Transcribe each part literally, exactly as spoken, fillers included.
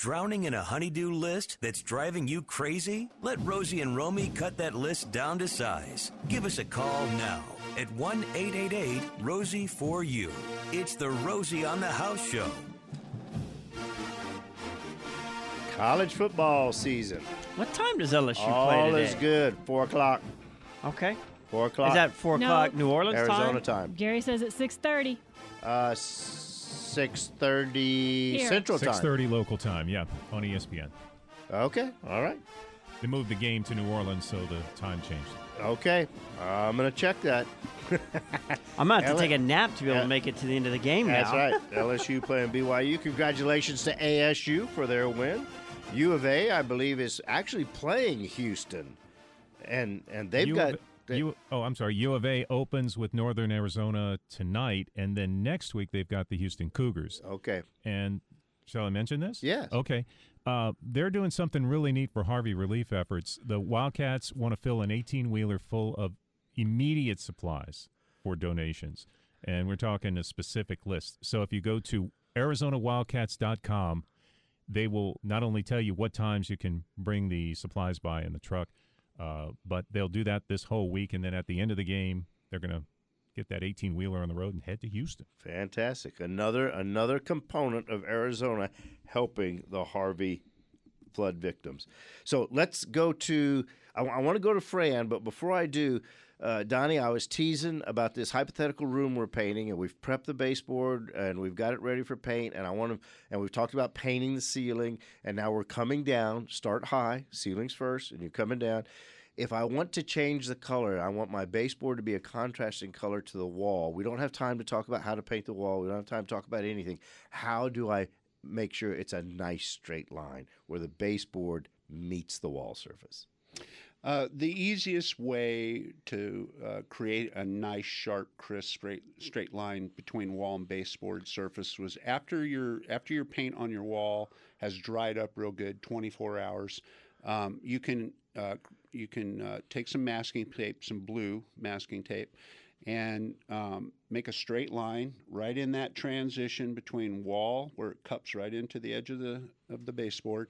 Drowning in a honeydew list that's driving you crazy? Let Rosie and Romy cut that list down to size. Give us a call now at one eight eight eight Rosie four U. It's the Rosie on the House Show. College football season. What time does L S U All play today? All is good. Four o'clock. Okay. Four o'clock. Is that four No. o'clock New Orleans Arizona time? time. Gary says it's six thirty. Uh, six thirty Here. Central time. six thirty local time, yeah, on E S P N. Okay. All right. They moved the game to New Orleans, so the time changed. Okay. I'm going to check that. I'm going to have L- to take a nap to be able Yeah. to make it to the end of the game That's now. right. L S U playing B Y U. Congratulations to A S U for their win. U of A, I believe, is actually playing Houston, and and they've U got. of, U, oh, I'm sorry. U of A opens with Northern Arizona tonight, and then next week they've got the Houston Cougars. Okay. And shall I mention this? Yes. Okay. Uh, they're doing something really neat for Harvey relief efforts. The Wildcats want to fill an eighteen-wheeler full of immediate supplies for donations, and we're talking a specific list. So if you go to Arizona Wildcats dot com, they will not only tell you what times you can bring the supplies by in the truck, uh, but they'll do that this whole week, and then at the end of the game, they're going to get that eighteen-wheeler on the road and head to Houston. Fantastic. Another another component of Arizona helping the Harvey flood victims. So let's go to I, I want to go to Fran, but before I do, uh, Donnie, I was teasing about this hypothetical room we're painting, and we've prepped the baseboard and we've got it ready for paint, and I want to and we've talked about painting the ceiling, and now we're coming down. Start high, ceilings first, and you're coming down. If I want to change the color, I want my baseboard to be a contrasting color to the wall. We don't have time to talk about how to paint the wall. We don't have time to talk about anything. How do I make sure it's a nice straight line where the baseboard meets the wall surface? Uh, the easiest way to uh, create a nice, sharp, crisp, straight straight line between wall and baseboard surface was after your after your paint on your wall has dried up real good, twenty-four hours. Um, you can uh, you can uh, take some masking tape, some blue masking tape, and um, make a straight line right in that transition between wall where it cups right into the edge of the of the baseboard.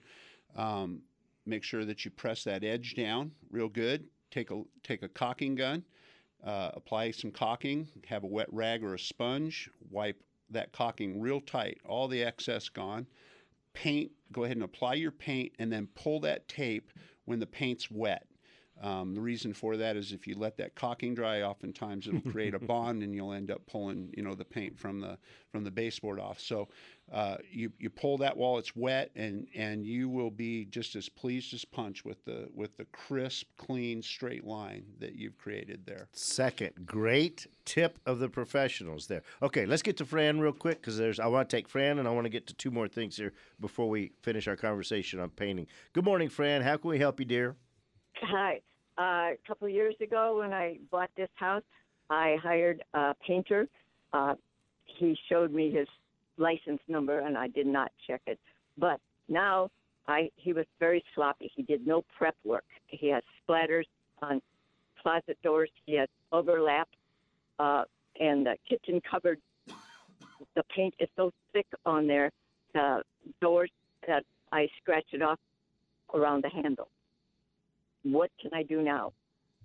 Um, make sure that you press that edge down real good. Take a take a caulking gun, uh, apply some caulking. Have a wet rag or a sponge. Wipe that caulking real tight. All the excess gone. Paint, go ahead and apply your paint, and then pull that tape when the paint's wet. Um, the reason for that is if you let that caulking dry, oftentimes it'll create a bond, and you'll end up pulling, you know, the paint from the from the baseboard off. So uh, you you pull that while it's wet, and and you will be just as pleased as punch with the with the crisp, clean, straight line that you've created there. Second, great tip of the professionals there. Okay, let's get to Fran real quick because there's I want to take Fran and I want to get to two more things here before we finish our conversation on painting. Good morning, Fran. How can we help you, dear? Hi. Uh, a couple of years ago when I bought this house, I hired a painter. Uh, he showed me his license number, and I did not check it. But now I he was very sloppy. He did no prep work. He has splatters on closet doors. He has overlap. Uh, and the kitchen cupboard, the paint is so thick on there, the doors, that I scratch it off around the handle. What can I do now?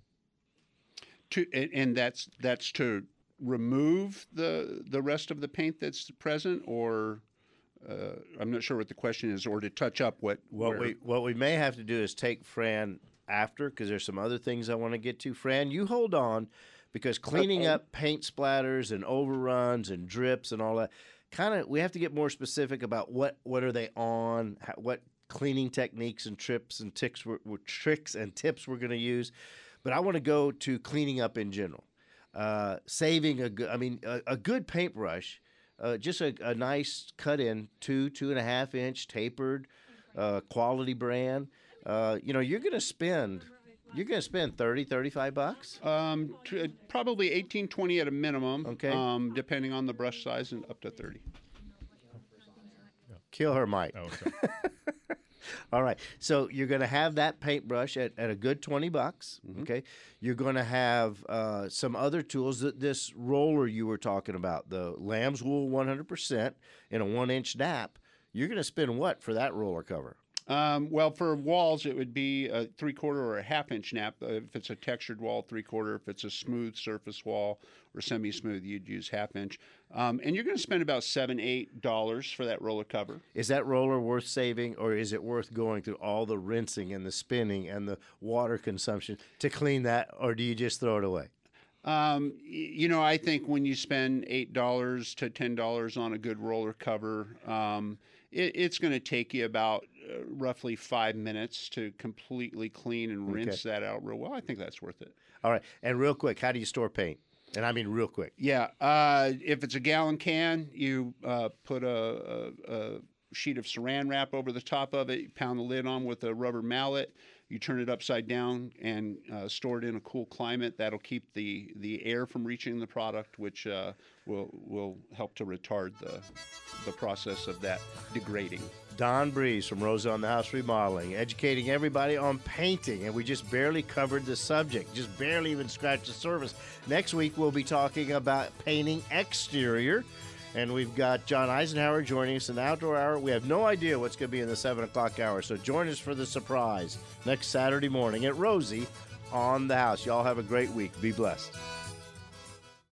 To and, and that's that's to remove the the rest of the paint that's present, or uh, I'm not sure what the question is, or to touch up what What where- we what we may have to do is take Fran after because there's some other things I want to get to. Fran, you hold on because cleaning Okay. up paint splatters and overruns and drips and all that, kind of we have to get more specific about what what are they on, how, what cleaning techniques and trips and ticks we're, we're tricks and tips we're going to use. But I want to go to cleaning up in general. Uh, saving a good, I mean, a, a good paintbrush, uh, just a, a nice cut in, two, two and a half inch tapered, uh, quality brand. Uh, you know, you're going to spend, you're going to spend thirty, thirty-five bucks. Um, t- uh, probably eighteen, twenty at a minimum. Okay. Um, depending on the brush size, and up to thirty. Kill her, Mike. Oh, sorry. All right. So you're going to have that paintbrush at, at a good twenty bucks. Mm-hmm. Okay. You're going to have uh, some other tools. That this roller you were talking about, the lamb's wool one hundred percent in a one inch nap. you're going to spend what for that roller cover? Um, well, for walls, it would be a three-quarter or a half-inch nap. Uh, if it's a textured wall, three-quarter. If it's a smooth surface wall or semi-smooth, you'd use half-inch. Um, and you're going to spend about seven, eight dollars for that roller cover. Is that roller worth saving, or is it worth going through all the rinsing and the spinning and the water consumption to clean that, or do you just throw it away? Um, y- you know, I think when you spend eight dollars to ten dollars on a good roller cover, um, it, it's going to take you about uh, roughly five minutes to completely clean and rinse Okay. that out real well. I think that's worth it. All right. And real quick, how do you store paint? And I mean real quick. Yeah, uh, if it's a gallon can, you uh, put a, a, a sheet of saran wrap over the top of it, you pound the lid on with a rubber mallet, you turn it upside down and uh, store it in a cool climate. That'll keep the, the air from reaching the product, which uh, will will help to retard the the process of that degrading. Don Breeze from Rosa on the House Remodeling, educating everybody on painting, and we just barely covered the subject, just barely even scratched the surface. Next week, we'll be talking about painting exterior, and we've got John Eisenhower joining us in the Outdoor Hour. We have no idea what's going to be in the seven o'clock hour, so join us for the surprise next Saturday morning at Rosie on the House. Y'all have a great week. Be blessed.